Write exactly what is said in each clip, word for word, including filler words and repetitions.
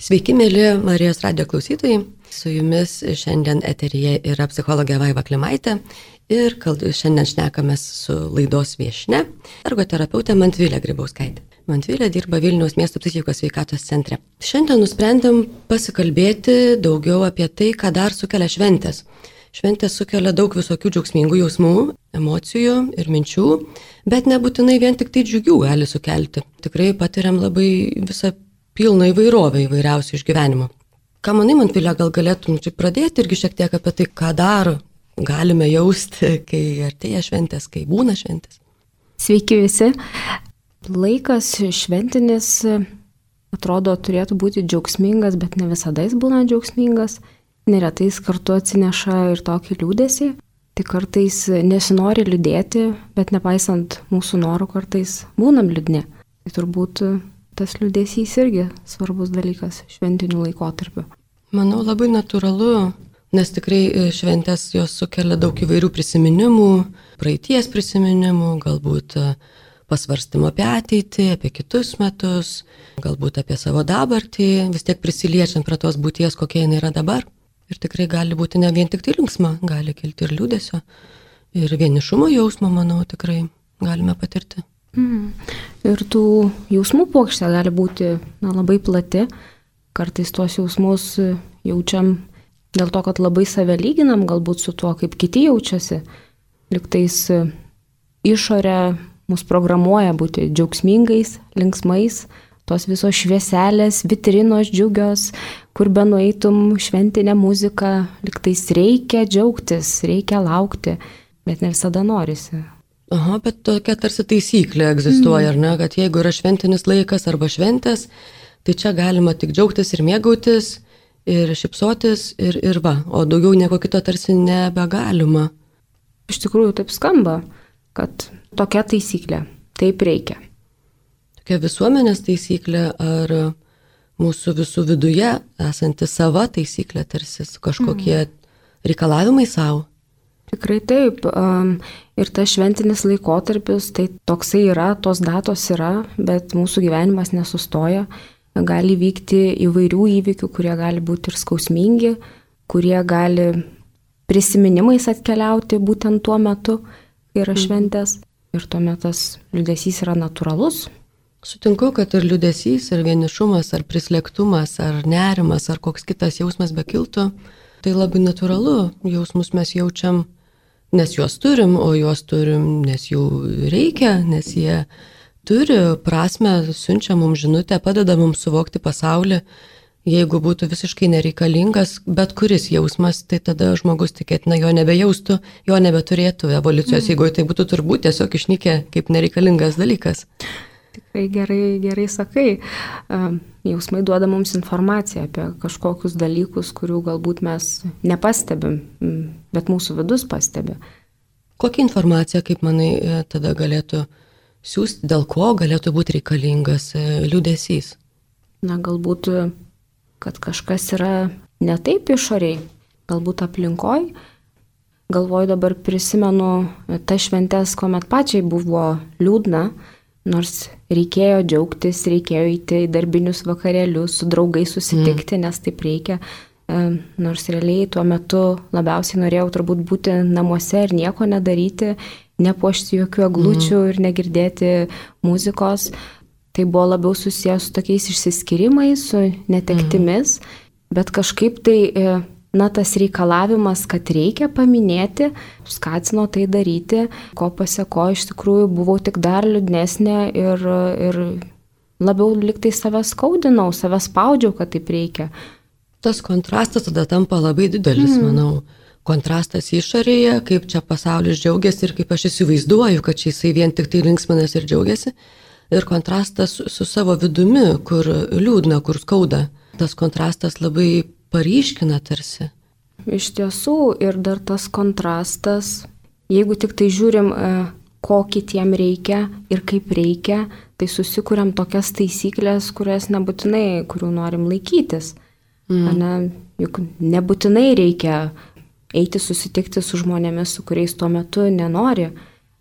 Sveiki, mėly Marijos radijo klausytojai. Su jumis šiandien eteryje yra psichologė Vaiva Klimaitė ir šiandien šnekamės su laidos viešnia, ergoterapeutė Mantvilė Grybauskaitė. Mantvilė dirba Vilniaus miesto psichikos sveikatos centre. Šiandien nusprendėm pasikalbėti daugiau apie tai, ką dar sukelia šventės. Šventės sukelia daug visokių džiaugsmingų jausmų, emocijų ir minčių, bet nebūtinai vien tik tai džiugių gali sukelti. Tikrai patiriam labai visą pilną įvairovę įvairiausių išgyvenimų. Ką manai, Mantvilė, gal galėtum čia pradėti irgi šiek tiek apie tai, ką dar galime jausti, kai artėja šventės, kai būna šventės? Sveiki visi. Laikas šventinis atrodo turėtų būti džiaugsmingas, bet ne visada jis būna džiaugsmingas. Neretai jis kartu atsineša ir tokį liūdesį. Tai kartais nesinori liūdėti, bet nepaisant mūsų norų kartais būnam liūdni. Tai turbūt tas liūdesys irgi svarbus dalykas šventinių laikotarpių. Manau, labai natūralu, nes tikrai šventės jos sukelia daug įvairių prisiminimų, praeities prisiminimų, galbūt pasvarstymo apie ateitį, apie kitus metus, galbūt apie savo dabartį, vis tiek prisiliečiant prie tos būties, kokia jinai yra dabar. Ir tikrai gali būti ne vien tik tai linksma, gali kilti ir liūdesio, ir vienišumo jausmo, manau, tikrai galime patirti. Mm. Ir tų jausmų puokštė gali būti na, labai plati. Kartais tuos jausmus jaučiam dėl to, kad labai save lyginam galbūt su tuo, kaip kiti jaučiasi. Liktais išorė mus programuoja būti džiaugsmingais, linksmais, tos visos švieselės, vitrinos džiugios, kur be nueitum šventinę muziką, liktais reikia džiaugtis, reikia laukti, bet ne visada norisi. Aha, bet tokia tarsi taisyklė egzistuoja, ar ne, kad jeigu yra šventinis laikas arba šventės, tai čia galima tik džiaugtis ir mėgautis, ir šypsotis, ir, ir va, o daugiau nieko kito tarsi nebegalima. Iš tikrųjų taip skamba, kad tokia taisyklė, taip reikia. Tokia visuomenės taisyklė ar mūsų visų viduje esanti sava taisyklė, tarsi kažkokie mm. reikalavimai savo? Tikrai taip. Ir tas šventinis laikotarpis, tai toksai yra, tos datos yra, bet mūsų gyvenimas nesustoja. Gali vykti įvairių įvykių, kurie gali būti ir skausmingi, kurie gali prisiminimais atkeliauti būtent tuo metu, kai yra šventės. Ir tuomet tas liūdesys yra natūralus. Sutinku, kad ir liūdesys, ir vienišumas, ar prislėgtumas, ar nerimas, ar koks kitas jausmas bekiltų, tai labai natūralu. Jausmus mes jaučiam, nes juos turim, o juos turim, nes jų reikia, nes jie turi prasmę, siunčia mums žinutę, padeda mums suvokti pasaulį. Jeigu būtų visiškai nereikalingas bet kuris jausmas, tai tada žmogus tikėtina jo nebejaustų, jo nebeturėtų evoliucijos, mm. jeigu tai būtų turbūt tiesiog išnykę kaip nereikalingas dalykas. Tikrai gerai, gerai sakai. Jausmai duoda mums informaciją apie kažkokius dalykus, kurių galbūt mes nepastebim, bet mūsų vidus pastebi. Kokia informacija, kaip manai, tada galėtų siūsti, dėl ko galėtų būti reikalingas liūdesys? Na, galbūt, kad kažkas yra ne taip išoriai, galbūt aplinkoj. Galvoju, dabar prisimenu tas šventės, kuomet pačiai buvo liūdna, nors reikėjo džiaugtis, reikėjo įti į darbinius vakarėlius, su draugais susitikti, mm. nes taip reikia. Nors realiai tuo metu labiausiai norėjau turbūt būti namuose ir nieko nedaryti, nepuošti jokių eglučių mm. ir negirdėti muzikos. Tai buvo labiau susijęs su tokiais išsiskyrimais, su netektimis, mm. bet kažkaip tai na, tas reikalavimas, kad reikia paminėti, skatino tai daryti, ko paseko iš tikrųjų buvau tik dar liūdnesnė ir, ir labiau liktai save skaudinau, save spaudžiau, kad taip reikia. Tas kontrastas tada tampa labai didelis, mm. manau. Kontrastas išorėje, kaip čia pasaulis džiaugiasi ir kaip aš įsivaizduoju, kad čia jisai vien tik tai linksminas ir džiaugiasi. Ir kontrastas su, su savo vidumi, kur liūdna, kur skauda. Tas kontrastas labai paryškina tarsi. Iš tiesų, ir dar tas kontrastas, jeigu tik tai žiūrim, ko kitiem reikia ir kaip reikia, tai susikuriam tokias taisyklės, kurias nebūtinai, kurių norim laikytis. Mm. Ane, juk nebūtinai reikia eiti susitikti su žmonėmis, su kuriais tuo metu nenori.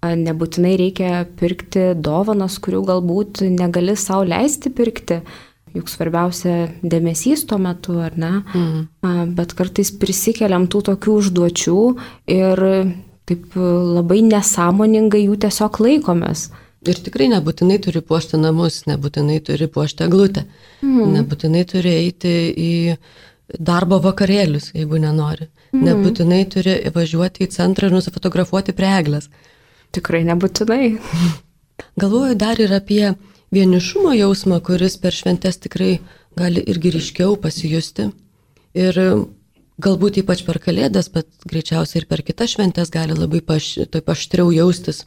Nebūtinai reikia pirkti dovanas, kurių galbūt negali sau leisti pirkti. juk svarbiausia dėmesys tuo metu, ar ne? Mm. Bet kartais prisikeliam tų tokių užduočių ir taip labai nesąmoningai jų tiesiog laikomės. Ir tikrai nebūtinai turi puošti namus, nebūtinai turi puošti eglutę, mm. nebūtinai turi eiti į darbo vakarėlius, jeigu nenori. Mm. Nebūtinai turi važiuoti į centrą ir nusifotografuoti prie eglės. Tikrai nebūtinai. Galvoju dar ir apie vienišumo jausmą, kuris per šventes tikrai gali irgi ryškiau pasijusti. Ir galbūt ypač per Kalėdas, bet greičiausiai ir per kitas šventes gali labai paš, taip aštriau jaustis.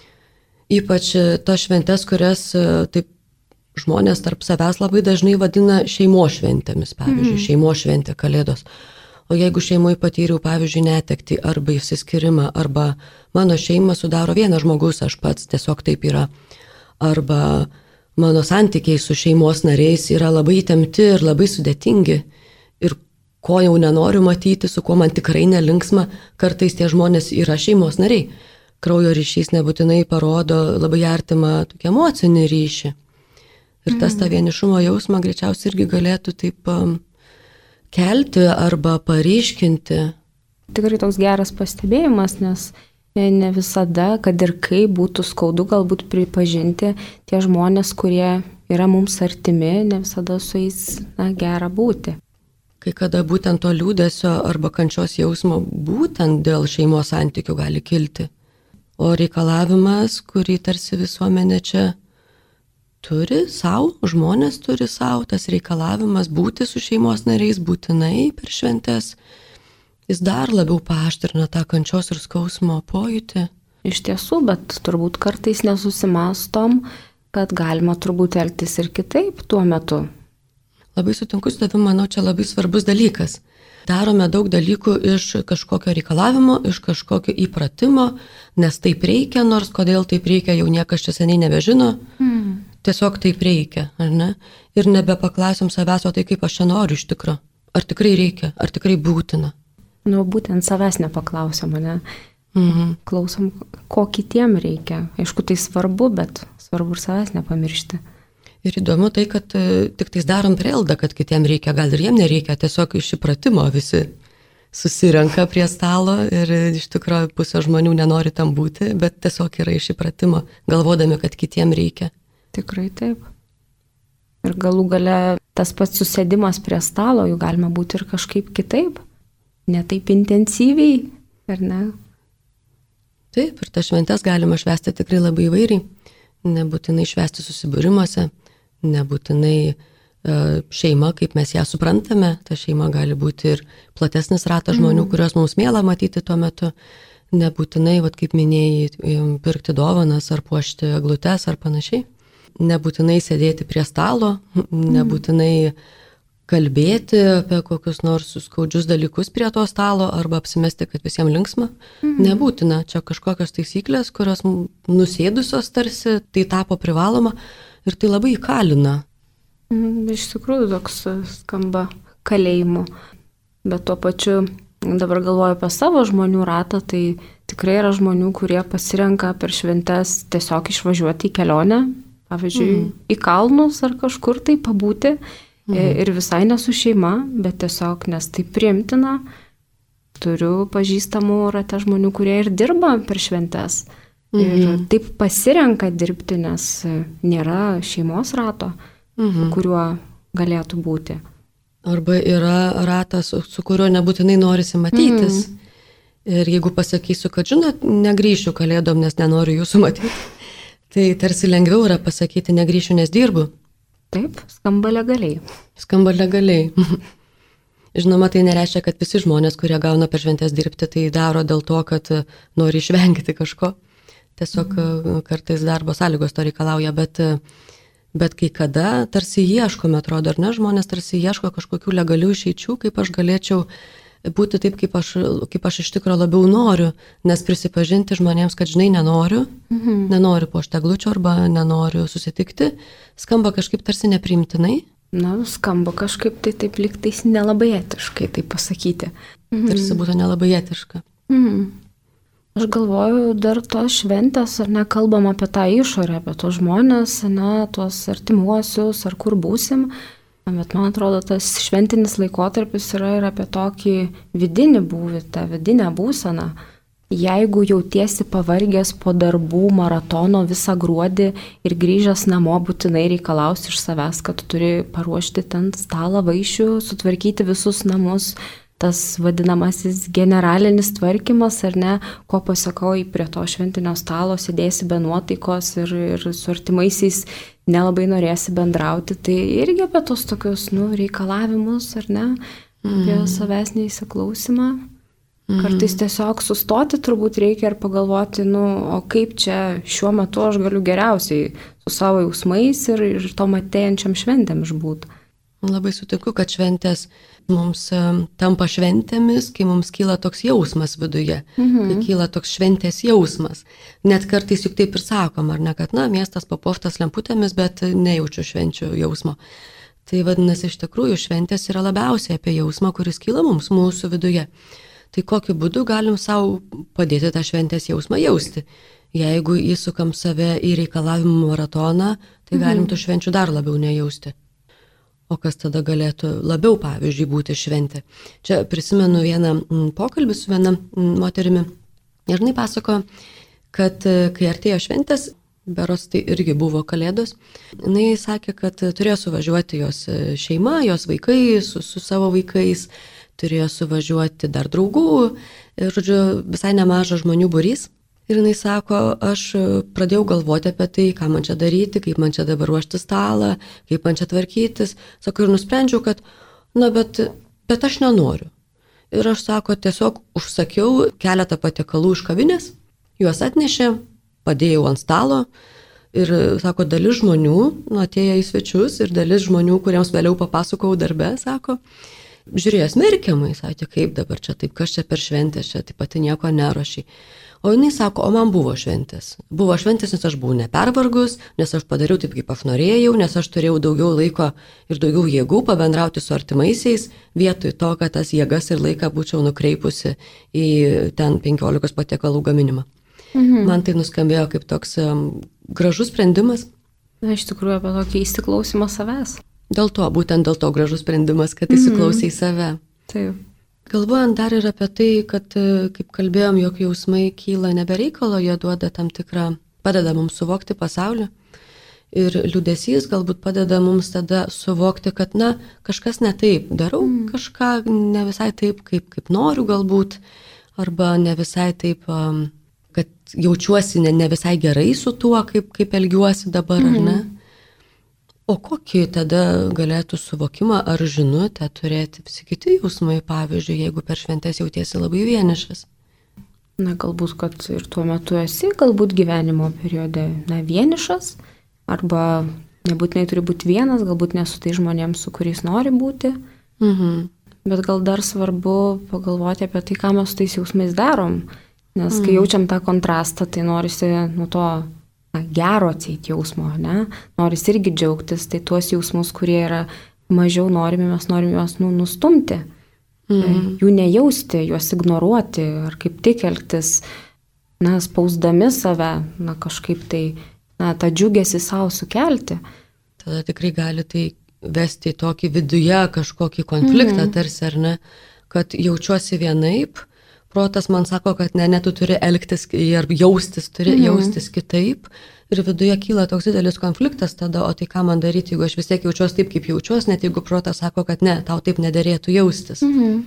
Ypač tas šventes, kurias taip žmonės tarp savęs labai dažnai vadina šeimos šventėmis, pavyzdžiui, mm. šeimos šventė Kalėdos. O jeigu šeimoje patyriau, pavyzdžiui, netekti arba išsiskyrimą, arba mano šeimą sudaro vienas žmogus, aš pats tiesiog taip yra, arba mano santykiai su šeimos nariais yra labai įtempti ir labai sudėtingi ir ko jau nenoriu matyti, su kuo man tikrai nelinksma, kartais tie žmonės yra šeimos nariai. Kraujo ryšys nebūtinai parodo labai artimą tokį emocinį ryšį. Ir tas tą vienišumo jausmą greičiausiai irgi galėtų taip um, kelti arba paryškinti. Tikrai toks geras pastebėjimas, nes ne visada, kad ir kaip būtų skaudu galbūt pripažinti tie žmonės, kurie yra mums artimi, ne visada su jais na, gera būti. Kai kada būtent to liūdesio arba kančios jausmo būtent dėl šeimos santykių gali kilti. O reikalavimas, kurį tarsi visuomenė čia turi savo, žmonės turi savo, tas reikalavimas būti su šeimos nariais būtinai per šventes, jis dar labiau paaštrina tą kančios ir skausmo pojūtį. Iš tiesų, bet turbūt kartais nesusimastom, kad galima turbūt elgtis ir kitaip tuo metu. Labai sutinku su tavimi, manau, čia labai svarbus dalykas. Darome daug dalykų iš kažkokio reikalavimo, iš kažkokio įpratimo, nes taip reikia, nors kodėl taip reikia, jau niekas čia seniai nebežino. Mm. Tiesiog taip reikia, ar ne? Ir nebepaklausim savęs, o tai kaip aš čia noriu iš tikro. Ar tikrai reikia, ar tikrai būtina? Nu, būtent savęs nepaklausim, ne? Mhm. Klausom, ko kitiem reikia. Aišku, tai svarbu, bet svarbu ir savęs nepamiršti. Ir įdomu tai, kad tik tais darom prielaidą, kad kitiem reikia, gal ir jiem nereikia, tiesiog iš įpratimo visi susirenka prie stalo ir iš tikrųjų pusė žmonių nenori tam būti, bet tiesiog yra iš įpratimo, galvodami, kad kitiem reikia. Tikrai taip. Ir galų gale tas pats susėdimas prie stalo, jų galima būti ir kažkaip kitaip, ne taip intensyviai, ar ne? Taip, ir tas šventes galima švęsti tikrai labai įvairiai, nebūtinai švęsti susibūrimuose, nebūtinai uh, šeima, kaip mes ją suprantame, ta šeima gali būti ir platesnis ratas žmonių, mm. kurios mums miela matyti tuo metu, nebūtinai, vat, kaip minėjai, pirkti dovanas ar puošti eglutes ar panašiai. Nebūtinai sėdėti prie stalo, nebūtinai kalbėti apie kokius nors skaudžius dalykus prie to stalo arba apsimesti, kad visiems linksma. Mhm. Nebūtina. Čia kažkokios taisyklės, kurios nusėdusios tarsi, tai tapo privaloma ir tai labai įkalina. Iš tikrųjų toks skamba kalėjimu. Bet tuo pačiu dabar galvoju apie savo žmonių ratą, tai tikrai yra žmonių, kurie pasirenka per šventes tiesiog išvažiuoti į kelionę. Pavyzdžiui, mm. į kalnus ar kažkur tai pabūti mm. ir visai ne su šeima, bet tiesiog nes tai priimtina. Turiu pažįstamų rate žmonių, kurie ir dirba per šventes. Mm. Ir taip pasirenka dirbti, nes nėra šeimos rato, mm. kuriuo galėtų būti. Arba yra ratas, su kuriuo nebūtinai norisi matytis. Mm. Ir jeigu pasakysiu, kad žinot, negrįšiu kalėdom, nes nenoriu jūsų matyti. Tai tarsi lengviau yra pasakyti, negrįšiu, nes dirbu. Taip, skamba legaliai. Skamba legaliai. Žinoma, tai nereiškia, kad visi žmonės, kurie gauna per šventes dirbti, tai daro dėl to, kad nori išvengti kažko. Tiesiog mm. kartais darbo sąlygos to reikalauja, bet, bet kai kada tarsi ieškome, atrodo, ar ne, žmonės tarsi ieško kažkokių legalių išeičių, kaip aš galėčiau būti taip, kaip aš, kaip aš iš tikrųjų labiau noriu, nes prisipažinti žmonėms, kad žinai, nenoriu, mhm. nenoriu puošti eglučių arba nenoriu susitikti, skamba kažkaip tarsi nepriimtinai. Na, skamba kažkaip tai taip liktais nelabai etiškai, tai pasakyti. Mhm. Tarsi būtų nelabai etiška. Mhm. Aš galvoju, dar tos šventės, ar ne, kalbam apie tą išorę, apie tos žmonės, ne, tuos artimuosius, ar kur būsim, Bet man atrodo, tas šventinis laikotarpis yra ir apie tokį vidinį būvį, tą vidinę būseną. Jeigu jautiesi pavargęs po darbų maratono visą gruodį ir grįžęs namo būtinai reikalausi iš savęs, kad turi paruošti ten stalą vaišių, sutvarkyti visus namus, tas vadinamasis generalinis tvarkymas, ar ne, ko pasakau, prie to šventinio stalo sėdėsi be nuotaikos ir, ir su artimaisiais nelabai norėsi bendrauti, tai irgi apie tos tokius nu, reikalavimus, ar ne, apie mm. savęs neįsiklausimą. Mhm. Kartais tiesiog sustoti turbūt reikia ir pagalvoti, nu, o kaip čia šiuo metu aš galiu geriausiai su savo jausmais ir, ir tom atėjančiam šventėm išbūt. Labai sutiku, kad šventės mums tampa šventėmis, kai mums kyla toks jausmas viduje, mhm. kai kyla toks šventės jausmas. Net kartais juk taip ir sakom, ar ne, kad, na, miestas papuoštas lemputėmis, bet nejaučiu švenčių jausmo. Tai vadinasi, iš tikrųjų, šventės yra labiausiai apie jausmą, kuris kyla mums mūsų viduje. Tai kokiu būdu galim savo padėti tą šventės jausmą jausti. Jeigu įsukam save į reikalavimų maratoną, tai galim tų švenčių dar labiau nejausti. O kas tada galėtų labiau, pavyzdžiui, būti šventė? Čia prisimenu vieną pokalbį su viena moterimi. Ir jinai pasako, kad kai artėjo šventės, beros tai irgi buvo kalėdos, jinai sakė, kad turėjo suvažiuoti jos šeima, jos vaikai, su, su savo vaikais, turėjo suvažiuoti dar draugų ir, žodžiu, visai nemažas žmonių būrys. Ir jinai sako, aš pradėjau galvoti apie tai, ką man čia daryti, kaip man čia dabar ruošti stalą, kaip man čia tvarkytis. Sako, ir nusprendžiau, kad, na, bet, bet aš nenoriu. Ir aš, sako, tiesiog užsakiau keletą patiekalų iš kavinės, juos atnešė, padėjau ant stalo. Ir, sako, dalis žmonių, nu, atėjo į svečius ir dalis žmonių, kuriems vėliau papasakojau darbe, sako, žiūrėjo smerkiamai, sakė, kaip dabar čia taip, kas čia per šventės, čia taip pati nieko neruošiai. O jinai sako, o man buvo šventės. Buvo šventės, nes aš buvau nepervargus, nes aš padariau taip, kaip aš norėjau, nes aš turėjau daugiau laiko ir daugiau jėgų pabendrauti su artimaisiais, vietoj to, kad tas jėgas ir laiką būčiau nukreipusi į ten penkiolikos patiekalų gaminimą. Mhm. Man tai nuskambėjo kaip toks um, gražus sprendimas. Na, iš tikrųjų, apie tokį įsiklausimą savęs. Dėl to, būtent dėl to gražus sprendimas, kad įsiklausai mm. save. Taip. Galvojant dar ir apie tai, kad, kaip kalbėjom, jog jausmai kyla nebereikalo, jie duoda tam tikrą, padeda mums suvokti pasaulį. Ir liūdesys galbūt padeda mums tada suvokti, kad, na, kažkas ne taip darau, mm. kažką ne visai taip, kaip, kaip noriu galbūt, arba ne visai taip, kad jaučiuosi ne, ne visai gerai su tuo, kaip, kaip elgiuosi dabar, mm. ar ne? O kokį tada galėtų suvokimą ar žinutę turėti visi kiti jausmai, pavyzdžiui, jeigu per šventės jautiesi labai vienišas? Na, galbūt, kad ir tuo metu esi, galbūt gyvenimo periode, na, vienišas, arba nebūtinai turi būti vienas, galbūt ne su tai žmonėms, su kuriais nori būti. Mhm. Bet gal dar svarbu pagalvoti apie tai, ką mes su tais jausmais darom, nes mhm. kai jaučiam tą kontrastą, tai norisi nuo to gero atseit jausmo, ne? Noris irgi džiaugtis, tai tuos jausmus, kurie yra mažiau norimi, mes norim juos nu, nustumti, mm. jų nejausti, juos ignoruoti, ar kaip tik elgtis, na, spausdami save, na, kažkaip tai, na, tą džiugesį savo sukelti. Tada tikrai gali tai vesti į tokį viduje kažkokį konfliktą, mm. tarsi, ar ne, kad jaučiuosi vienaip, protas man sako, kad ne, ne, tu turi elgtis ir jaustis, turi mm. jaustis kitaip. Ir viduje kyla toks didelis konfliktas tada, o tai ką man daryti, jeigu aš vis tiek jaučiuosi taip, kaip jaučiuosi, net jeigu protas sako, kad ne, tau taip nederėtų jaustis. Mm.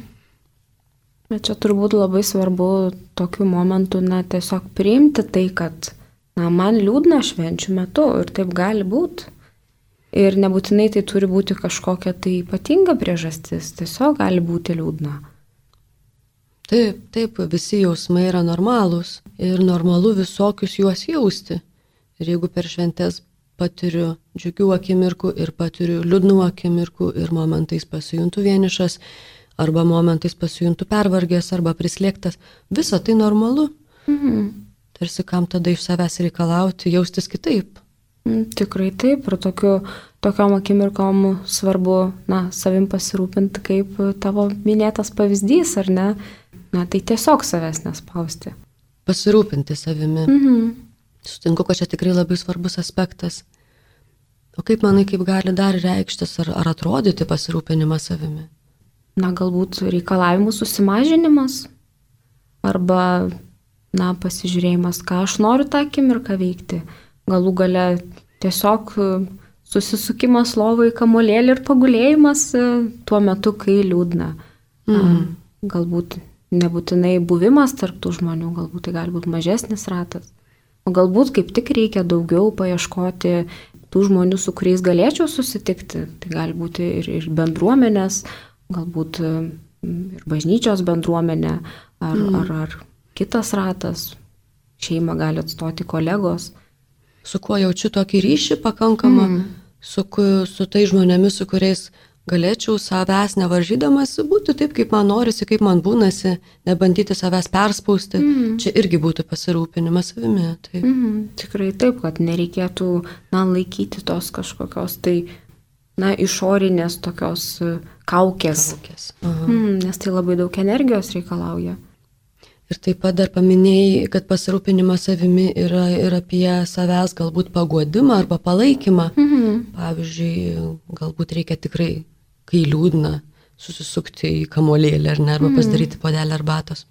Bet čia turbūt labai svarbu tokiu momentu, na, tiesiog priimti tai, kad, na, man liūdna švenčių metu ir taip gali būti. Ir nebūtinai tai turi būti kažkokia tai ypatinga priežastis, tiesiog gali būti liūdna. Taip, taip, visi jausmai yra normalūs ir normalu visokius juos jausti. Ir jeigu per šventės patiriu džiugių akimirkų ir patiriu liūdnų akimirkų ir momentais pasijuntu vienišas, arba momentais pasijuntu pervargęs arba prislėgtas, visa tai normalu. Mhm. Tarsi kam tada iš savęs reikalauti, jaustis kitaip. Tikrai taip, ir tokiu, tokiom akimirkom svarbu, na, savim pasirūpinti kaip tavo minėtas pavyzdys, ar ne? Na, tai tiesiog savęs nespausti. Pasirūpinti savimi. Mhm. Sutinku, kad čia tikrai labai svarbus aspektas. O kaip manai, kaip gali dar reikštis ar, ar atrodyti pasirūpinimas savimi? Na, galbūt reikalavimų susimažinimas arba, na, pasižiūrėjimas, ką aš noriu tą akimirką veikti. Galų gale tiesiog susisukimas lovai kamolėlį ir pagulėjimas tuo metu, kai liūdna. Mm. Galbūt nebūtinai buvimas tarp tų žmonių, galbūt tai gali būti mažesnis ratas. O galbūt kaip tik reikia daugiau paieškoti tų žmonių, su kuriais galėčiau susitikti. Tai gali būti ir, ir bendruomenės, galbūt ir bažnyčios bendruomenė, ar, mm. ar, ar kitas ratas. Šeima gali atstoti kolegos. Su kuo jaučiu tokį ryšį pakankamą, mm. su, su tai žmonėmis, su kuriais galėčiau savęs nevaržydamas būti taip, kaip man norisi, kaip man būnasi, nebandyti savęs perspausti. Mm. Čia irgi būtų pasirūpinimas savimi. Taip. Mm. Tikrai taip, kad nereikėtų, na, laikyti tos kažkokios tai, na, išorinės tokios kaukės. kaukės. Mm, nes tai labai daug energijos reikalauja. Ir taip pat dar paminėjai, kad pasirūpinimas savimi yra ir apie savęs galbūt paguodimą arba palaikymą. Mhm. Pavyzdžiui, galbūt reikia tikrai, kai liūdna, susisukti į kamolėlį ar ne, arba mhm. pasidaryti puodelį arbatos.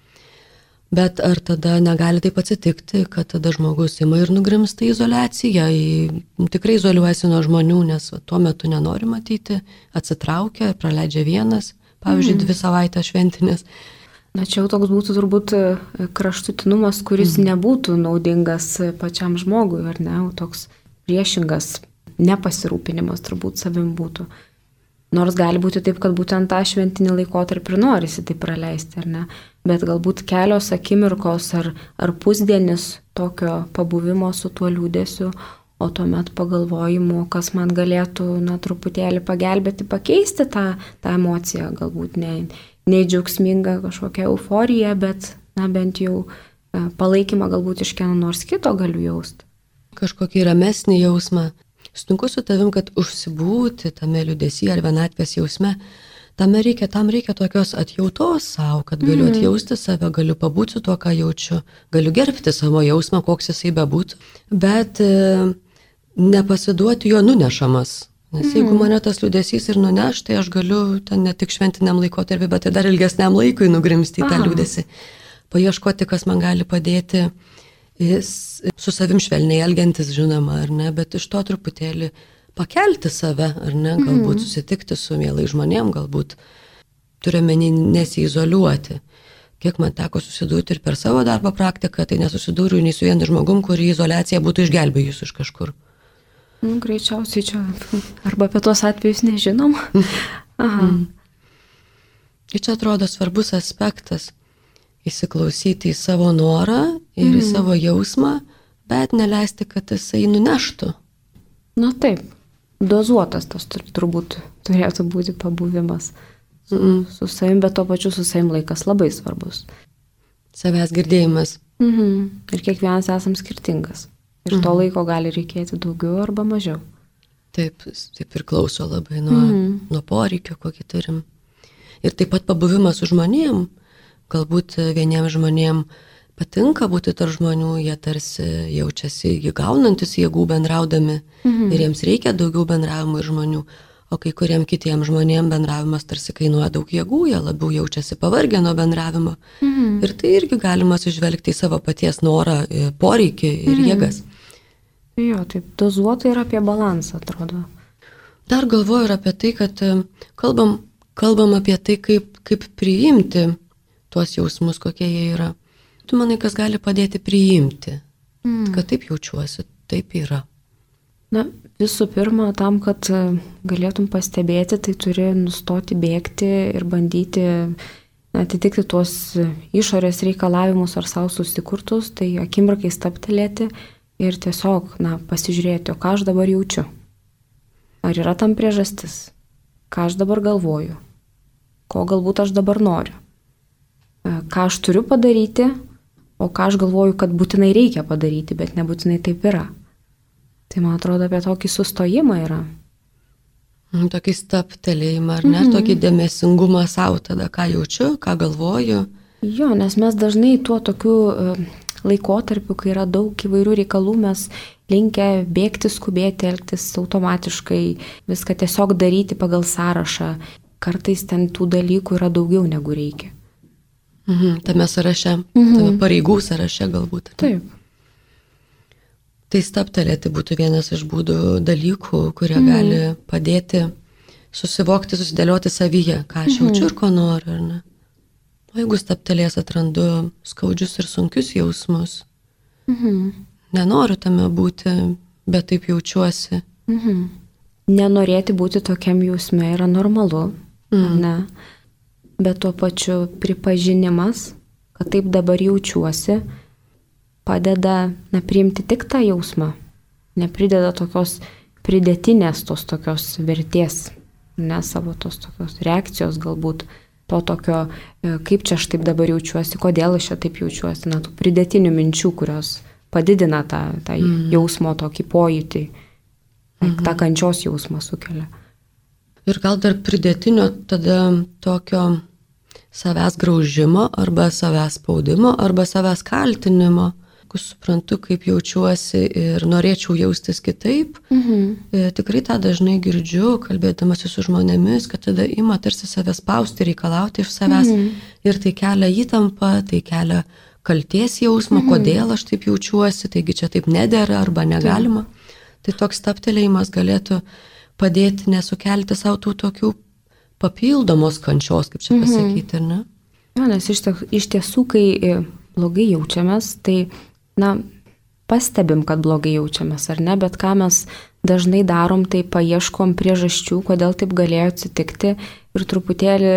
Bet ar tada negali taip atsitikti, kad tada žmogus ima ir nugrimsta į izoliaciją, į, tikrai izoliuojasi nuo žmonių, nes va, tuo metu nenori matyti, atsitraukia, praleidžia vienas, pavyzdžiui, mhm. dvi savaitės šventinės. Na, čia jau toks būtų turbūt kraštutinumas, kuris mm. nebūtų naudingas pačiam žmogui, ar ne, toks priešingas nepasirūpinimas turbūt savim būtų. Nors gali būti taip, kad būtent tą šventinį laikotarpį ir norisi tai praleisti, ar ne, bet galbūt kelios akimirkos ar, ar pusdienis tokio pabuvimo su tuo liūdėsiu, o tuomet pagalvojimu, kas man galėtų, na, truputėlį pagelbėti, pakeisti tą, tą emociją, galbūt ne. Ne džiaugsminga kažkokia euforija, bet, na, bent jau palaikymą galbūt iš kieno nors kito galiu jausti. Kažkokį ramesnį jausmą. Sutinku su tavim, kad užsibūti tame liūdesy ar vienatvės jausme, tame reikia, tam reikia tokios atjautos savo, kad galiu mm. atjausti save, galiu pabūti tuo, ką jaučiu, galiu gerbti savo jausmą, koks jisai bebūtų, bet e, nepasiduoti jo nunešamas. Nes jeigu mane tas liūdesys ir nuneš, tai aš galiu ten ne tik šventiniam laikotarpiui, bet ir dar ilgesniam laikui nugrimsti į tą liūdesį. Paieškoti, kas man gali padėti, su savim švelniai elgiantis, žinoma, ar ne, bet iš to truputėlį pakelti save, ar ne, galbūt susitikti su mielai žmonėm, galbūt turiuomenį nesiizoliuoti. Kiek man teko susidurti ir per savo darbo praktiką, tai nesusidūriu nei su vienu žmogum, kurį izoliacija būtų išgelbėjus iš kažkur. Nu, greičiausiai čia arba apie tos atvejus nežinom. Aha. Mm. Ir čia atrodo svarbus aspektas įsiklausyti į savo norą ir mm. į savo jausmą, bet neleisti, kad jisai nuneštų. Na taip, dozuotas tas turbūt turėtų būti pabuvimas su, mm. su savim, bet to pačiu su savim laikas labai svarbus. Savęs girdėjimas. Mhm. Ir kiekvienas esam skirtingas. Ir to laiko gali reikėti daugiau arba mažiau. Taip, taip ir klauso labai nuo, mm. nuo poreikio, kokį turim. Ir taip pat pabuvimas su žmonėm. Galbūt vieniems žmonėm patinka būti tarp žmonių, jie tarsi jaučiasi įgaunantis jėgų bendraudami. Mm. Ir jiems reikia daugiau bendravimo ir žmonių. O kai kuriem kitiem žmonėm bendravimas tarsi kainuoja daug jėgų, jie labiau jaučiasi pavargę nuo bendravimo. Mm. Ir tai irgi galima sužvelgti į savo paties norą, poreikį ir mm. jėgas. Jo, taip, dozuota ir apie balansą, atrodo. Dar galvoju ir apie tai, kad kalbam, kalbam apie tai, kaip, kaip priimti tuos jausmus, kokie jie yra. Tu manai, kas gali padėti priimti, mm. kad taip jaučiuosi, taip yra. Na, visų pirma, tam, kad galėtum pastebėti, tai turi nustoti bėgti ir bandyti atitikti tuos išorės reikalavimus ar savo susikurtus, tai akimirkai stabtelėti ir tiesiog, na, pasižiūrėti, o ką aš dabar jaučiu. Ar yra tam priežastis? Ką aš dabar galvoju? Ko galbūt aš dabar noriu? Ką aš turiu padaryti, o ką aš galvoju, kad būtinai reikia padaryti, bet nebūtinai taip yra. Tai man atrodo, apie tokį sustojimą yra. Tokį staptelėjimą, ar ne? Mm-hmm. Tokį dėmesingumą savo tada, ką jaučiu, ką galvoju. Jo, nes mes dažnai tuo tokiu laikotarpiu, kai yra daug įvairių reikalų, mes linkę bėgti, skubėti, elgtis automatiškai, viską tiesiog daryti pagal sąrašą. Kartais ten tų dalykų yra daugiau negu reikia. Mhm, tame sąraše, mhm. tame pareigų sąraše galbūt. Taip. Tai stabtelėti būtų vienas iš būdų dalykų, kurie mhm. gali padėti susivokti, susidėlioti savyje, ką aš jaučiu mhm. ir ko noriu, ar ne? O jeigu stabtelės atrandu skaudžius ir sunkius jausmus, mhm. nenoriu tame būti, bet taip jaučiuosi. Mhm. Nenorėti būti tokiam jausme yra normalu, mhm. ne? Bet tuo pačiu pripažinimas, kad taip dabar jaučiuosi, padeda nepriimti tik tą jausmą, neprideda tokios pridėtinės tos tokios vertės, ne savo tos tokios reakcijos galbūt, to tokio, kaip čia aš taip dabar jaučiuosi, kodėl aš čia taip jaučiuosi, na, tų pridėtinių minčių, kurios padidina tą, tą mm. jausmo tokį pojūtį, mm-hmm. tą kančios jausmą sukelia. Ir gal dar pridėtinio tada tokio savęs graužimo, arba savęs spaudimo, arba savęs kaltinimo, kai suprantu, kaip jaučiuosi ir norėčiau jaustis kitaip. Mhm. E, tikrai tą dažnai girdžiu, kalbėdamasi su žmonėmis, kad tada ima tarsi savęs spausti, reikalauti iš savęs. Mhm. Ir tai kelia įtampą, tai kelia kaltės jausmą, mhm. kodėl aš taip jaučiuosi, taigi čia taip nedera arba negalima. Mhm. Tai toks stabtelėjimas galėtų padėti nesukelti savo tų tokių papildomos kančios, kaip čia pasakyti, ar ne? Ja, nes iš, ties, iš tiesų, kai blogai jaučiamės, tai na, pastebim, kad blogai jaučiamės, ar ne, bet ką mes dažnai darom, tai paieškom priežasčių, kodėl taip galėjo atsitikti ir truputėlį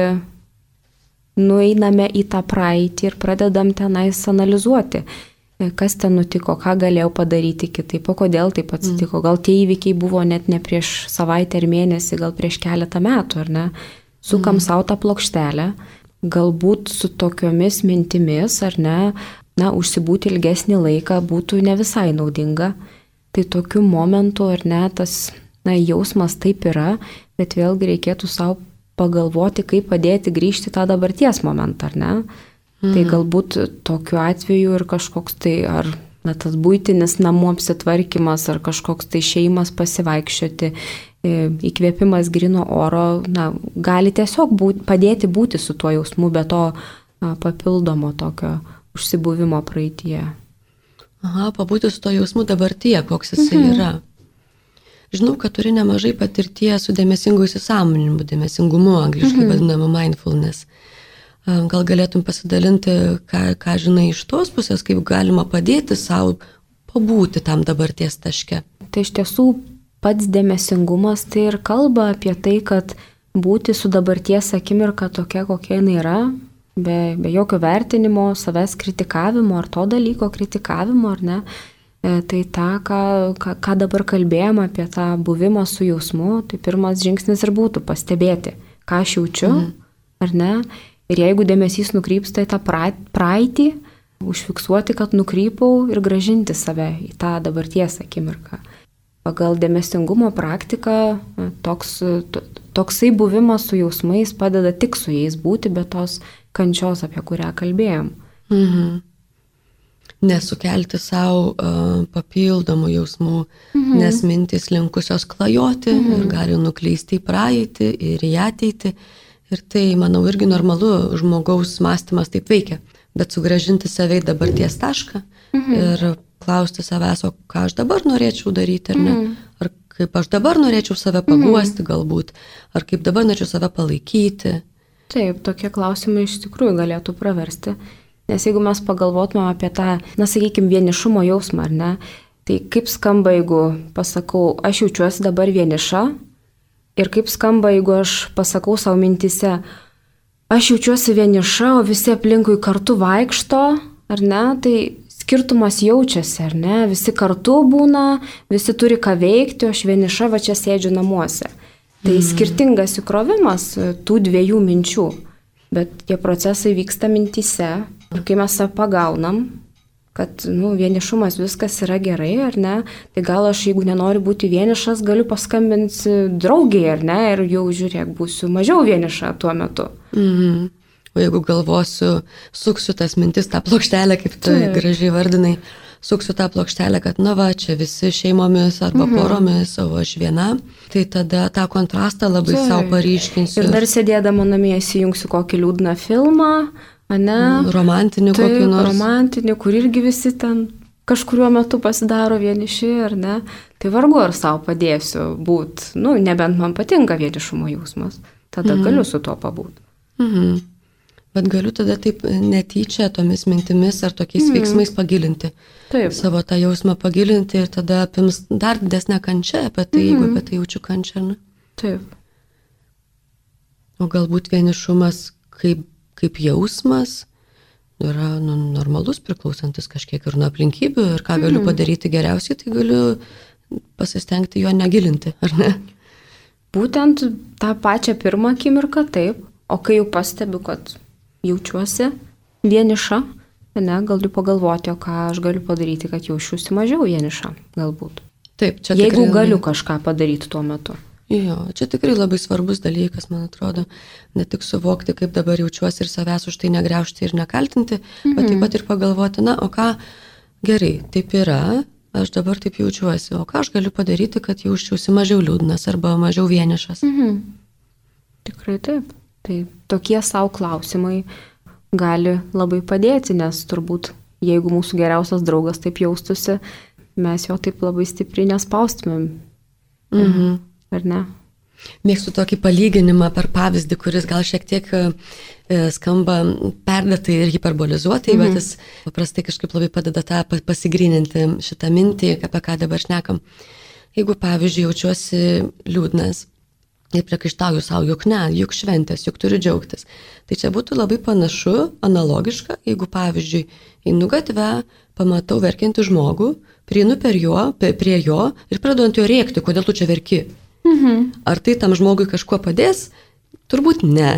nueiname į tą praeitį ir pradedam tenais analizuoti, kas ten nutiko, ką galėjau padaryti kitaip, o kodėl taip atsitiko. Gal tie įvykiai buvo net ne prieš savaitę ar mėnesį, gal prieš keletą metų, ar ne. Sukam mm. savo tą plokštelę, galbūt su tokiomis mintimis, ar ne, na, užsibūti ilgesnį laiką būtų ne visai naudinga. Tai tokiu momentu, ar ne, tas na, jausmas taip yra, bet vėlgi reikėtų savo pagalvoti, kaip padėti grįžti tą dabarties momentą, ar ne? Mhm. Tai galbūt tokiu atveju ir kažkoks tai, ar na, tas buitinis namų apsitvarkymas, ar kažkoks tai šeimas pasivaikščioti, įkvėpimas grino oro, na, gali tiesiog būt, padėti būti su tuo jausmu, be to na, papildomo tokio užsibuvimo praeityje. Aha, pabūti su to jausmu dabartyje, koks jisai mhm. yra. Žinau, kad turi nemažai patirties su dėmesingu įsisąmoninimu, dėmesingumu, angliškai mhm. vadinamu mindfulness. Gal galėtum pasidalinti, ką, ką žinai iš tos pusės, kaip galima padėti savo pabūti tam dabarties taške. Tai iš tiesų pats dėmesingumas tai ir kalba apie tai, kad būti su dabarties akimirka tokia, kokia jinai yra, be, be jokio vertinimo, savęs kritikavimo ar to dalyko kritikavimo, ar ne. E, tai tą, ką, ką, ką dabar kalbėjom apie tą buvimą su jausmu, tai pirmas žingsnis ir būtų pastebėti, ką aš jaučiu, mhm. ar ne. Ir jeigu dėmesys nukrypsta į tą praeitį, užfiksuoti, kad nukrypau ir gražinti save į tą dabarties akimirką. Pagal dėmesingumo praktiką toks, toksai buvimas su jausmais padeda tik su jais būti, be tos kančios, apie kurią kalbėjom. Mhm. Nesukelti savo uh, papildomų jausmų, mhm. nes mintys linkusios klajoti mhm. ir gali nuklysti į praeitį ir į ateitį. Ir tai, manau, irgi normalu, žmogaus mąstymas taip veikia. Bet sugrąžinti save į dabarties tašką mhm. ir klausti savęs, o ką aš dabar norėčiau daryti, ar ne? Mhm. Ar kaip aš dabar norėčiau save paguosti mhm. galbūt, ar kaip dabar norėčiau save palaikyti. Taip, tokie klausimai iš tikrųjų galėtų praversti. Nes jeigu mes pagalvotume apie tą, na, sakykime, vienišumo jausmą, ar ne? Tai kaip skamba, jeigu pasakau, aš jaučiuosi dabar vieniša, ir kaip skamba, jeigu aš pasakau savo mintise, aš jaučiuosi vieniša, o visi aplinkui kartu vaikšto, ar ne, tai skirtumas jaučiasi, ar ne, visi kartu būna, visi turi ką veikti, o aš vieniša va čia sėdžiu namuose. Tai mm. skirtingas įkrovimas tų dviejų minčių, bet tie procesai vyksta mintise ir kai mes save pagaunam, kad nu, vienišumas viskas yra gerai, ar ne, tai gal aš, jeigu nenoriu būti vienišas, galiu paskambinti draugiai, ar ne, ir jau žiūrėk, būsiu mažiau vieniša tuo metu. Mhm. O jeigu galvosiu, suksiu tas mintis, tą plokštelę, kaip tu Taip. gražiai vardinai, suksiu tą plokštelę, kad na va, čia visi šeimomis arba mhm. poromis, o aš viena, tai tada tą kontrastą labai Taip. savo paryškinsiu. Ir dar sėdėdama namie įsijungsiu kokį liūdną filmą, ane? Romantinį Taip, kokį nors. Romantinį, kur irgi visi ten kažkuriuo metu pasidaro vieniši, ar ne? Tai vargu ar savo padėsiu būti, nu, nebent man patinka vienišumo jausmas, tada mhm. galiu su tuo pabūti. Mhm. Bet galiu tada taip netyčia tomis mintimis ar tokiais mm. veiksmais pagilinti. Taip. Savo tą jausmą pagilinti ir tada apims dar didesnę kančią apie tai, mm. jeigu apie tai jaučiu kančią. Ne? Taip. O galbūt vienišumas kaip, kaip jausmas yra nu, normalus, priklausantis kažkiek ir nuo aplinkybių ir ką galiu mm. padaryti geriausiai, tai galiu pasistengti jo negilinti, ar ne? Būtent tą pačią pirmą akimirką taip, o kai jau pastebiu, kad jaučiuosi vieniša, ne, galiu pagalvoti, o ką aš galiu padaryti, kad jaučiuosi mažiau vieniša, galbūt. Taip, čia Jeigu tikrai galiu labai... kažką padaryti tuo metu. Jo, čia tikrai labai svarbus dalykas, man atrodo, ne tik suvokti, kaip dabar jaučiuosi ir savęs už tai negriaužti ir nekaltinti, mhm. bet taip pat ir pagalvoti, na, o ką gerai, taip yra, aš dabar taip jaučiuosi, o ką aš galiu padaryti, kad jausčiausi mažiau liūdnas arba mažiau vienišas. Mhm. Tikrai taip. Tai tokie savo klausimai gali labai padėti, nes turbūt jeigu mūsų geriausias draugas taip jaustusi, mes jo taip labai stipriai nespaustumėm. Mhm. Ar ne? Mėgstu tokį palyginimą per pavyzdį, kuris gal šiek tiek e, skamba perdėtai ir hiperbolizuotai, mhm. bet jis paprastai kažkaip labai padeda tą pasigryninti šitą mintį, apie ką dabar šnekam. Jeigu, pavyzdžiui, jaučiuosi liūdnas, ir priekaištauju savo, juk ne, juk šventės, juk turiu džiaugtis. Tai čia būtų labai panašu, analogiška, jeigu, pavyzdžiui, einu gatve, pamatau verkiantį žmogų, prieinu per jo, prie jo ir pradedu ant jo rėkti, kodėl tu čia verki. Mhm. Ar tai tam žmogui kažkuo padės? Turbūt ne.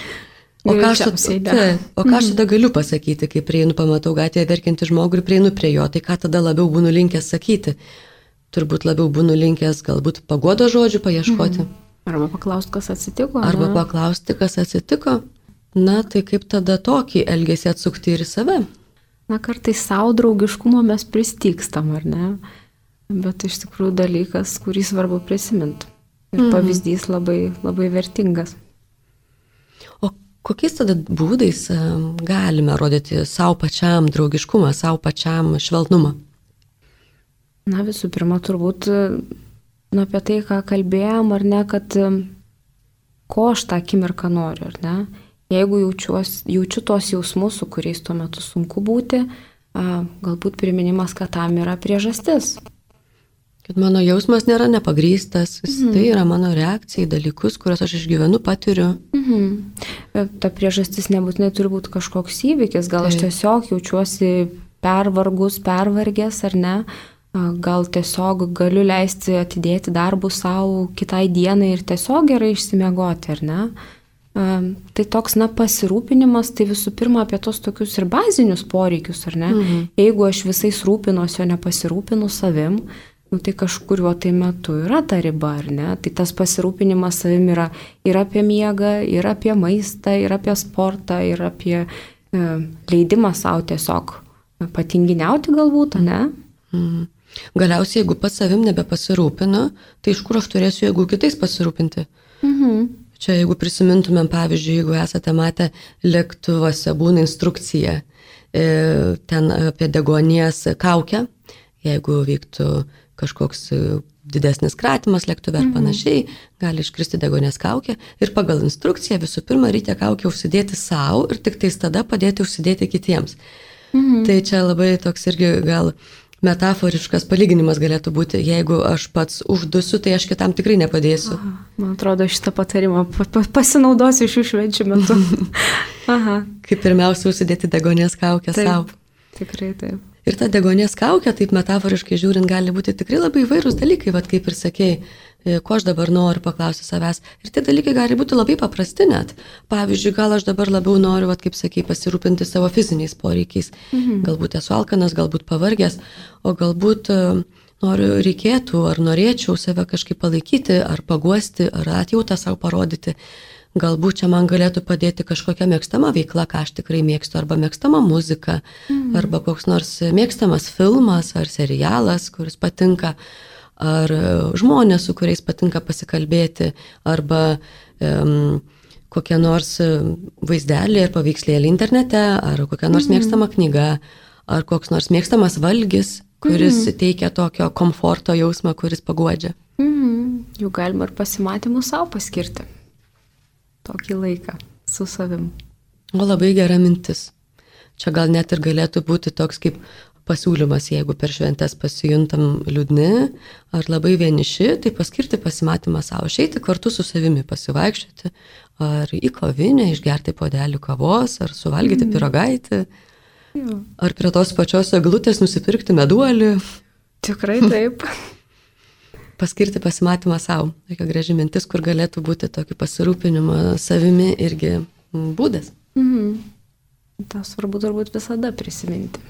O ką aš, tada, o ką aš tada galiu pasakyti, kai prieinu, pamatau gatvėje verkiantį žmogų ir prieinu prie jo, tai ką tada labiau būnu linkęs sakyti? Turbūt labiau būnu linkęs galbūt paguodo žodžių paieškoti. Mhm. Arba paklausti, kas atsitiko. Arba ne? paklausti, kas atsitiko. Na, tai kaip tada tokį elgesį atsukti ir į save? Na, kartais savo draugiškumo mes pristykstam, ar ne? Bet iš tikrųjų dalykas, kurį svarbu prisiminti. Ir mhm. pavyzdys labai, labai vertingas. O kokiais tada būdais galime rodyti savo pačiam draugiškumą, savo pačiam švelnumą? Na, visų pirma, turbūt... Nu, apie tai, ką kalbėjom, ar ne, kad ko aš tą akimirką noriu, ar ne? Jeigu jaučiuos, jaučiu tos jausmus, su kuriais tuo metu sunku būti, galbūt priminimas, kad tam yra priežastis. Kad mano jausmas nėra nepagrystas, mhm. tai yra mano reakcija į dalykus, kuriuos aš išgyvenu, patiriu. Mhm. Ta priežastis nebūtinai turi būti kažkoks įvykis, gal Taip. Aš tiesiog jaučiuosi pervargus, pervargęs, ar ne? Gal tiesiog galiu leisti atidėti darbus savo kitai dienai ir tiesiog gerai išsimiegoti, ar ne? Tai toks, na, pasirūpinimas, tai visų pirma apie tos tokius ir bazinius poreikius, ar ne? Mhm. Jeigu aš visais rūpinuosi, o nepasirūpinu savim, nu, tai kažkuriuo tai metu yra ta riba, ar ne? Tai tas pasirūpinimas savim yra ir apie miegą, ir apie maistą, ir apie sportą, ir apie e, leidimą savo tiesiog patinginiauti galbūt, ne? Mhm. Galiausiai, jeigu pats savim nebepasirūpinu, tai iš kur aš turėsiu, jeigu kitais pasirūpinti? Mhm. Čia, jeigu prisimintumėm, pavyzdžiui, jeigu esate matę lėktuvuose būna instrukcija e, ten apie deguonies kaukę, jeigu vyktų kažkoks didesnis kratimas lėktuve ar mhm. panašiai, gali iškristi deguonies kaukė ir pagal instrukciją visų pirma reikia kaukę užsidėti savo ir tik tais tada padėti užsidėti kitiems. Mhm. Tai čia labai toks irgi gal metaforiškas palyginimas galėtų būti, jeigu aš pats uždusiu, tai aš kitam tikrai nepadėsiu. Aha, man atrodo, šitą patarimą pasinaudosiu šių švenčių metu. Aha. Kaip pirmiausia užsidėti deguonies kaukę savo. Tikrai taip. Ir ta deguonies kaukė, taip metaforiškai žiūrint, gali būti tikrai labai įvairūs dalykai, vat kaip ir sakei, ko aš dabar noriu, paklausti savęs. Ir tie dalykai gali būti labai paprasti net. Pavyzdžiui, gal aš dabar labiau noriu, vat kaip sakei, pasirūpinti savo fiziniais poreikiais. Mhm. Galbūt esu alkanas, galbūt pavargęs, o galbūt noriu, reikėtų ar norėčiau save kažkaip palaikyti, ar paguosti, ar atjautą savo parodyti. galbūt čia man galėtų padėti kažkokia mėgstama veikla, ką aš tikrai mėgstu, arba mėgstama muzika, mm. arba koks nors mėgstamas filmas ar serialas, kuris patinka, ar žmonės, su kuriais patinka pasikalbėti, arba um, kokie nors vaizdeliai ar paveikslėliai internete, ar kokia nors mm. mėgstama knyga, ar koks nors mėgstamas valgis, kuris mm. teikia tokio komforto jausmą, kuris paguodžia. Mm. Jau galima ir pasimatymų savo paskirti. Tokį laiką su savim. O labai gera mintis. Čia gal net ir galėtų būti toks kaip pasiūlymas, jeigu per šventes pasijuntam liūdni ar labai vieniši, tai paskirti pasimatymą savo, išeiti kartu su savimi pasivaikščioti, ar į kavinę, išgerti puodelį kavos, ar suvalgyti mm. pirogaitį, jo. Ar prie tos pačios eglutės nusipirkti meduolį. Tikrai taip. Paskirti pasimatymą savo. Tokia graži mintis, kur galėtų būti tokį pasirūpinimą savimi irgi būdas. Mhm. Tas svarbu turbūt visada prisiminti.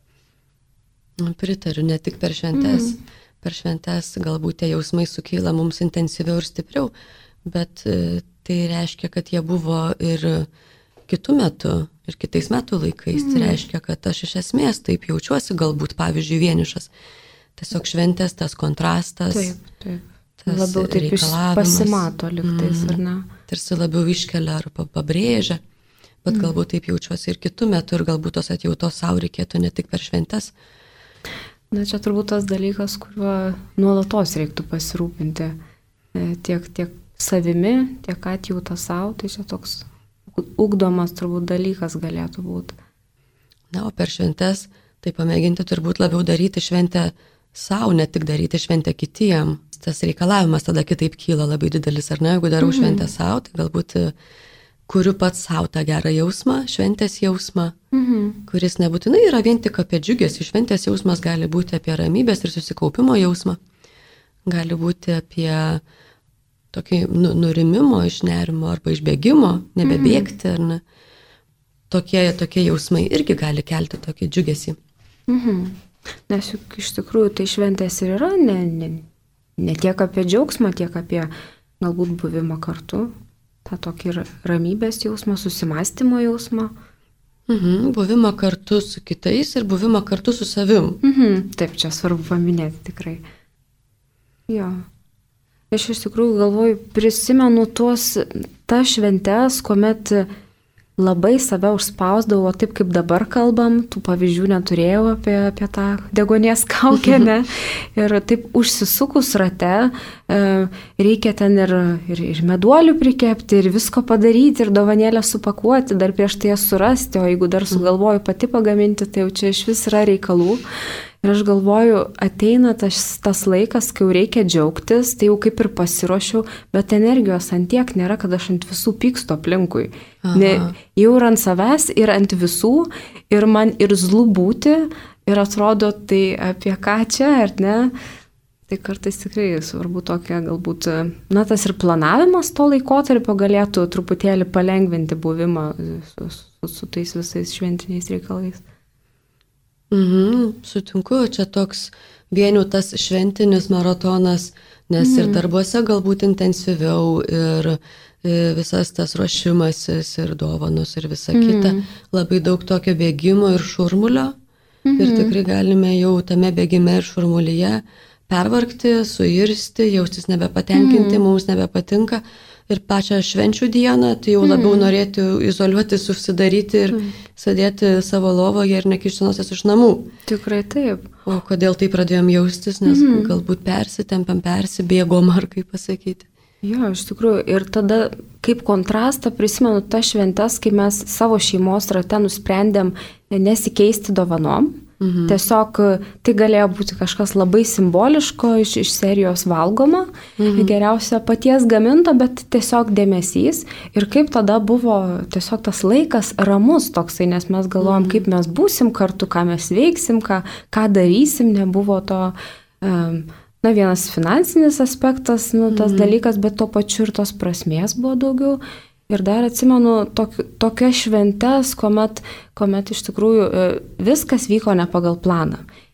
Pritariu, ne tik per šventes. Mhm. Per šventes galbūt tie jausmai sukyla mums intensyviau ir stipriau, bet tai reiškia, kad jie buvo ir kitų metų, ir kitais metų laikais. Mhm. Tai reiškia, kad aš iš esmės taip jaučiuosi, galbūt, pavyzdžiui, vienišas. Tiesiog šventės, tas kontrastas. Taip, taip. Labiau taip pasimato liktais, mm, ar ne? Tarsi labiau iškelia ar pabrėžia, bet mm. galbūt taip jaučiuosi ir kitų metų ir galbūt tos atjautos savo reikėtų ne tik per šventes. Na, čia turbūt tas dalykas, kuriuo nuolatos reiktų pasirūpinti. Tiek, tiek savimi, tiek atjautą savo, tai čia toks ugdomas turbūt dalykas galėtų būti. Na, o per šventes tai pamėginti turbūt labiau daryti šventę sau, ne tik daryti šventę kitiem. Tas reikalavimas tada kitaip kyla labai didelis, ar ne? Jeigu darau mm-hmm. šventę sau, tai galbūt kuriu pats sau tą gerą jausmą, šventės jausmą, mm-hmm. kuris nebūtinai yra vien tik apie džiugesį. Šventės jausmas gali būti apie ramybės ir susikaupimo jausmą. Gali būti apie tokį nu, nurimimo iš nerimo arba iš bėgimo, nebebėgti, ar ne? Tokie, tokie jausmai irgi gali kelti tokį džiugesį. Mhm. Nes juk iš tikrųjų tai šventės ir yra ne, ne, ne tiek apie džiaugsmą, tiek apie galbūt buvimą kartu, tą tokį ramybės jausmą, susimąstymo jausmą. Mhm. Buvimą kartu su kitais ir buvimą kartu su savim. Mhm. Taip, čia svarbu paminėti tikrai. Jo. Aš iš tikrųjų galvoju, prisimenu tuos, tas šventes, kuomet labai save užspausdavo, taip kaip dabar kalbam, tų pavyzdžių neturėjau apie, apie tą degonės kaukę, ne? Ir taip užsisukus rate, reikia ten ir, ir, ir meduolių prikepti, ir visko padaryti, ir dovanėlę supakuoti, dar prieš tai jas surasti, o jeigu dar sugalvoju pati pagaminti, tai jau čia iš vis yra reikalų. Ir aš galvoju, ateina tas, tas laikas, kai jau reikia džiaugtis, tai jau kaip ir pasiruošiau, bet energijos ant tiek nėra, kad aš ant visų pykstu aplinkui. Ne, jau ir ant savęs, ir ant visų, ir man ir zlų būti, ir atrodo, tai apie ką čia, ar ne? Tai kartais tikrai svarbu tokia galbūt, na tas ir planavimas to laikotarpio galėtų truputėlį palengvinti buvimą su, su, su tais visais šventiniais reikalais. Mhm, sutinku, čia toks vienių tas šventinis maratonas, nes mhm. ir darbuose galbūt intensyviau, ir visas tas ruošimasis, ir dovanos, ir visa mhm. kita. Labai daug tokio bėgimo ir šurmulio, mhm. ir tikrai galime jau tame bėgime ir šurmulyje pervargti, suirsti, jaustis nebepatenkinti, mhm. mums nebepatinka. Ir pačią švenčių dieną, tai jau labiau mm. norėtų izoliuoti, susidaryti ir mm. sėdėti savo lovoje ir nekišti nosies iš namų. Tikrai taip. O kodėl tai pradėjom jaustis, nes mm. galbūt persitempėm, persibėgom, ar kaip pasakyti. Jo, iš tikrųjų. Ir tada kaip kontrastą prisimenu tas šventes, kai mes savo šeimos rate nusprendėm nesikeisti dovanom. Mhm. Tiesiog tai galėjo būti kažkas labai simboliško iš, iš serijos valgoma, mhm. geriausia paties gaminto, bet tiesiog dėmesys. Ir kaip tada buvo tiesiog tas laikas ramus toksai, nes mes galvojom, mhm. kaip mes būsim kartu, ką mes veiksim, ką, ką darysim, nebuvo to, um, na vienas finansinis aspektas, nu, tas mhm. dalykas, bet to pačiu ir tos prasmės buvo daugiau. Ir dar atsimenu tok, tokias šventes, kuomet, kuomet iš tikrųjų viskas vyko ne pagal planą.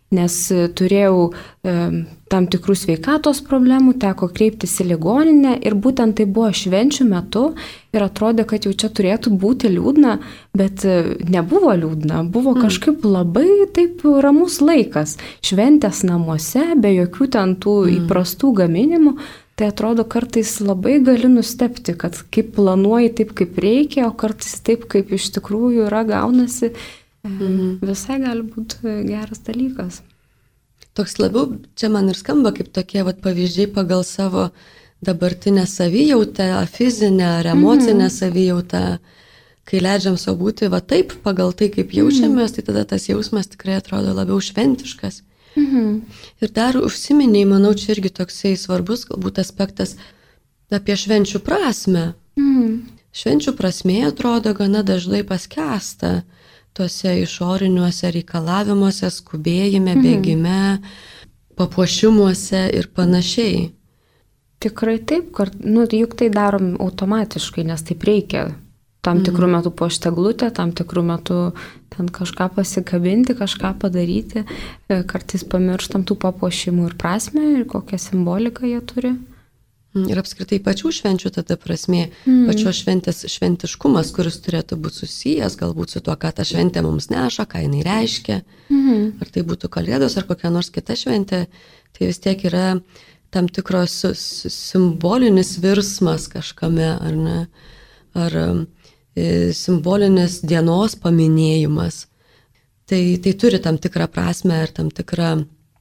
nes turėjau e, tam tikrų sveikatos problemų, teko kreiptis į ligoninę ir būtent tai buvo švenčių metu ir atrodė, kad jau čia turėtų būti liūdna, bet nebuvo liūdna, buvo kažkaip labai taip ramus laikas, šventės namuose, be jokių ten tų įprastų gaminimų, tai atrodo kartais labai gali nustebti, kad kaip planuoji taip, kaip reikia, o kartais taip, kaip iš tikrųjų yra gaunasi, mhm. visai gali būti geras dalykas. Toks labiau, čia man ir skamba kaip tokie vat, pavyzdžiai pagal savo dabartinę savijautą, fizinę ar emocinę mm. savijautą, kai leidžiam savo būti va taip pagal tai, kaip jaučiamės, mm. tai tada tas jausmas tikrai atrodo labiau šventiškas. Mm-hmm. Ir dar užsiminiai, manau, čia irgi toksai svarbus galbūt aspektas apie švenčių prasme. Mm. Švenčių prasmė atrodo gana dažnai paskęsta tuose išoriniuose reikalavimuose, skubėjime, mm. bėgime, papuošimuose ir panašiai. Tikrai taip, kad, nu, juk tai darom automatiškai, nes taip reikia. Tam tikrų metų puošti eglutę, tam tikrų metų ten kažką pasikabinti, kažką padaryti. Kartais pamirštam tų papuošimų ir prasmę, ir kokią simboliką jie turi. Ir apskritai pačių švenčių tada prasmė, mm. pačios šventės šventiškumas, kuris turėtų būti susijęs galbūt su tuo, ką ta šventė mums neša, ką jinai reiškia. Mm. Ar tai būtų Kalėdos ar kokia nors kita šventė, tai vis tiek yra tam tikros simbolinis virsmas kažkame, ar ne? Ar e, simbolinis dienos paminėjimas. Tai, tai turi tam tikrą prasme ir tam tikrą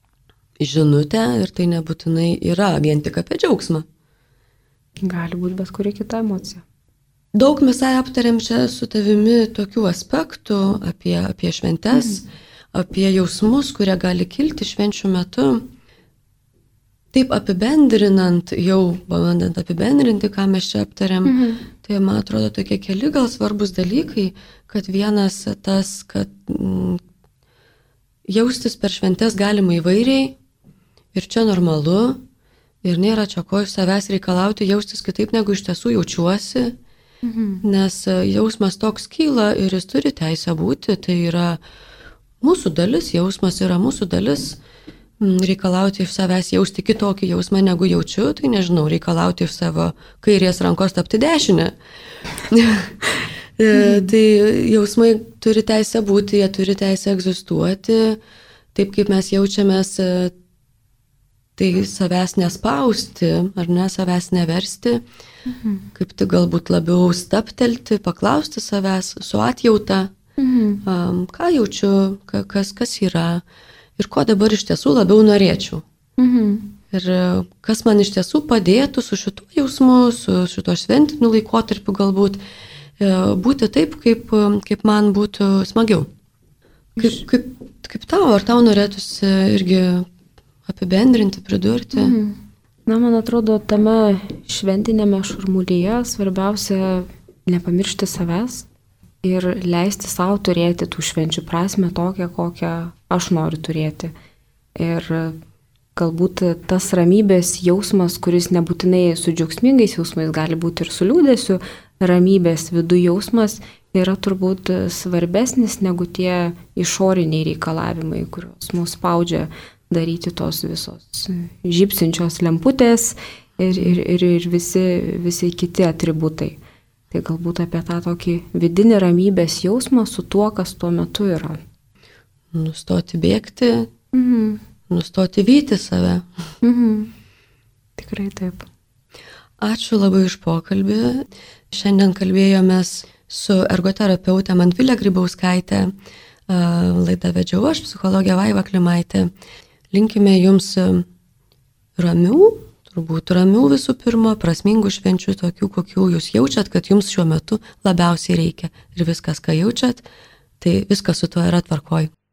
žinutę ir tai nebūtinai yra vien tik apie džiaugsmą. Gali būti bet kuri kita emocija. Daug mes aptarėm čia su tavimi tokių aspektų apie, apie šventes, mm. apie jausmus, kurie gali kilti švenčių metu. Taip apibendrinant, jau bandant apibendrinti, ką mes čia aptarėm, mm. tai man atrodo tokie keli gal svarbus dalykai, kad vienas tas, kad mm, jaustis per šventes galima įvairiai ir čia normalu. Ir nėra čia ko iš savęs reikalauti jaustis kitaip, negu iš tiesų jaučiuosi, mhm. nes jausmas toks kyla ir jis turi teisę būti, tai yra mūsų dalis, jausmas yra mūsų dalis, reikalauti iš savęs jausti kitokį jausmą, negu jaučiu, tai nežinau, reikalauti iš savo kairės rankos tapti dešinę. mhm. Tai jausmai turi teisę būti, jie turi teisę egzistuoti, taip kaip mes jaučiamės, tai savęs nespausti, ar ne, savęs neversti, mhm. kaip tik galbūt labiau staptelti, paklausti savęs su atjauta, mhm. um, ką jaučiu, kas, kas yra ir ko dabar iš tiesų labiau norėčiau. Mhm. Ir kas man iš tiesų padėtų su šituo jausmu, su šituo šventiniu laikotarpiu galbūt būti taip, kaip, kaip man būtų smagiau. Kaip, kaip, kaip tau, ar tau norėtųsi irgi apibendrinti, pridurti? Mhm. Na, man atrodo, tame šventinėme šurmulyje svarbiausia nepamiršti savęs ir leisti savo turėti tų švenčių prasme tokią, kokią aš noriu turėti. Ir galbūt tas ramybės jausmas, kuris nebūtinai su džiaugsmingais jausmais gali būti ir su liūdėsiu, ramybės vidų jausmas yra turbūt svarbesnis negu tie išoriniai reikalavimai, kuriuos mus spaudžia daryti tos visos žybsinčios lemputės ir, ir, ir, ir visi, visi kiti atributai. Tai galbūt apie tą tokį vidinį ramybės jausmą su tuo, kas tuo metu yra. Nustoti bėgti, mhm. nustoti vyti save. Mhm. Tikrai taip. Ačiū labai už pokalbį. Šiandien kalbėjomės su ergoterapeute Mantvile Grybauskaite. Laidą vedžiau aš, psichologė Vaiva Klimaitė. Linkime jums ramių, turbūt ramių visų pirma, prasmingų švenčių, tokių, kokių jūs jaučiat, kad jums šiuo metu labiausiai reikia. Ir viskas, ką jaučiat, tai viskas su tuo yra tvarkoj.